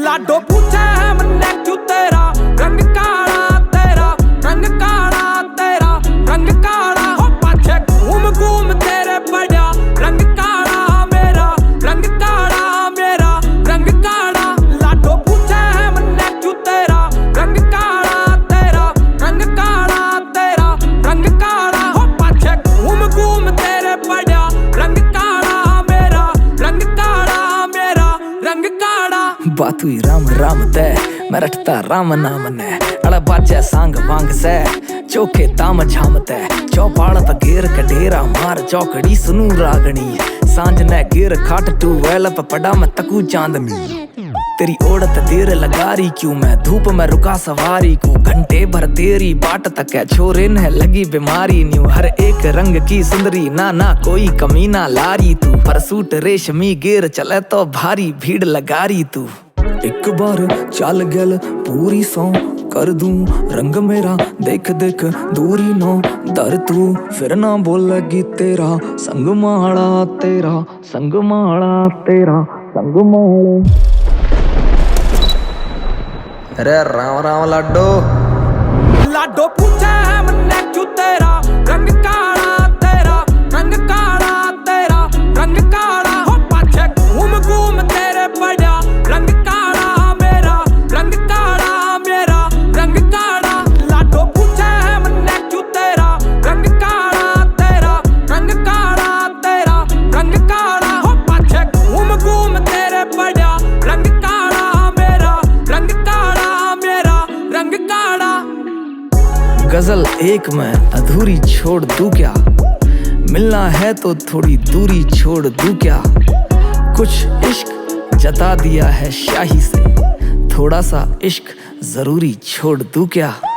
लाडो पूछे है मन्ने क्यों तेरा रंग काला, तेरा रंग काला, तेरा रंग काला। हो पाछे घूम घूम तेरे पड़ा रंग काला मेरा, रंग काला मेरा, रंग काला। लाडो पूछे है मन्ने क्यों तेरा रंग काला, तेरा रंग काला, तेरा रंग काला। हो पाछे घूम घूम तेरे पड़ा रंग काला मेरा, रंग काला मेरा, रंग काला। बात हुई राम राम तय, मैं रटता राम नाम ने अड़ बाजे सांग वांग से चौके ताम झाम तय। चौपाड़ त घेर कडेरा मार चौकड़ी सुनू रागणी। सांझ ने घेर खाट टू वेल पे पड़ा मैं तकू चांदनी। तेरी ओढ़त देर लगा रही क्यों मैं धूप में रुका सवारी को। घंटे भर तेरी बाट तक है छोरे ने लगी बीमारी न्यू। हर एक रंग की सुंदरी ना ना कोई कमी ना लारी तू। पर सूट रेशमी गेर चले तो भारी भीड़ लगा रही तू। एक बार चल गल पूरी सौ कर दूं रंग मेरा देख देख दूरी नो दर तू। फिर ना बोलेगी तेरा संग माड़ा, तेरा संग माड़ा, तेरा संग माड़ा। अरे राम राम लाडो। लाडो पूछे है मन्ने क्यों तेरा रंग काला, तेरा रंग काला, तेरा रंग काला। हो पाछे घूम घूम तेरे पड़ा रंग काला मेरा, रंग काला मेरा, रंग काला। लाडो पूछे है मन्ने क्यों तेरा रंग काला, तेरा रंग काला, तेरा रंग काला। हो पाछे घूम घूम तेरे पड़ा रंग काला मेरा, रंग काला मेरा, रंग काला। गजल एक मैं अधूरी छोड़ दूं क्या, मिलना है तो थोड़ी दूरी छोड़ दूं क्या। कुछ इश्क जता दिया है शाही से, थोड़ा सा इश्क जरूरी छोड़ दूं क्या।